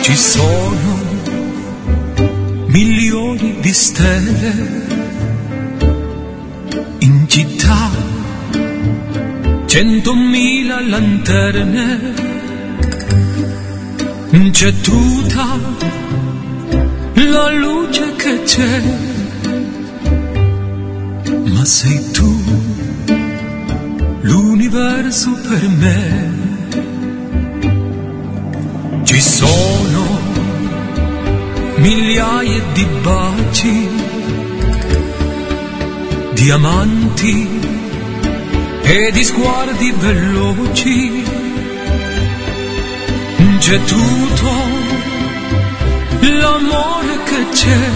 Ci sono milioni di stelle in città, 100.000 lanterne, c'è tutta la luce che c'è, ma sei tu l'universo per me. Ci sono migliaia di baci, diamanti e di sguardi veloci, c'è tutto l'amore che c'è,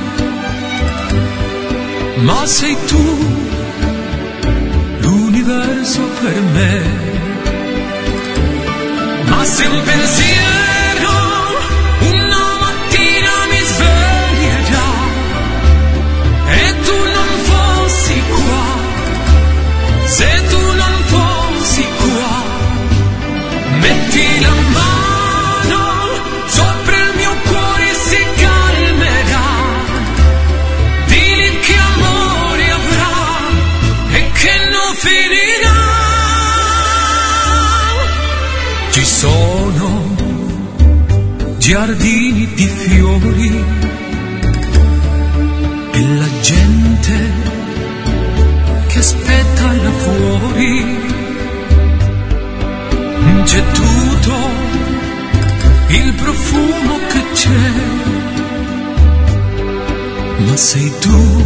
ma sei tu l'universo per me. Ma se un pensiero una mattina mi sveglierà e tu non fossi qua, se tu non fossi qua, metti la mano sopra il mio cuore e si calmerà, dì che amore avrà e che non finirà. Ci sono giardini di fiori e la gente che aspetta là fuori, c'è tutto il profumo che c'è, ma sei tu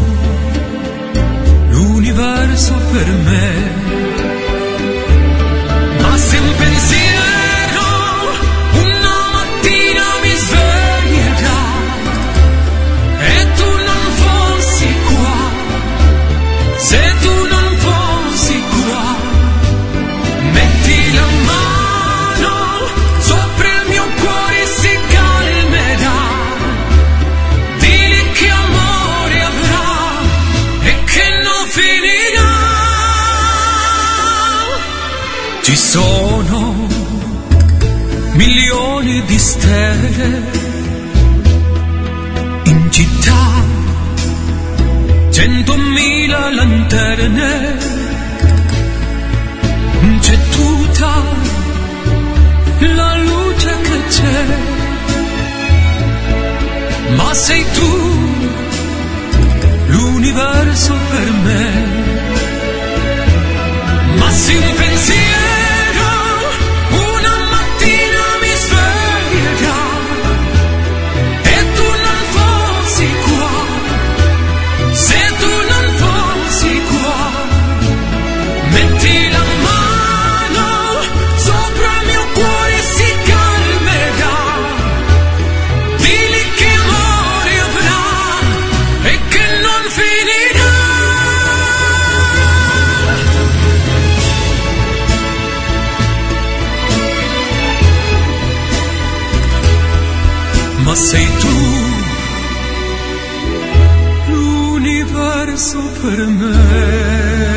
l'universo per me. Ma se un pensiero una mattina mi sveglierà e tu non fossi qua, se tu non fossi qua, metti la mano sopra il mio cuore e si calmerà, dì che amore avrà e che non finirà. Ci sono milioni di stelle in città, 100.000 lanterne, c'è tutta la luce che c'è, ma sei tu l'universo per me. Ma se un pensiero una mattina mi sveglierà e tu non fossi qua, se tu non fossi qua, metti la mano sopra il mio cuore e si calmerà, dì che amore avrà e che non finirà. Ma sei tu l'universo per me.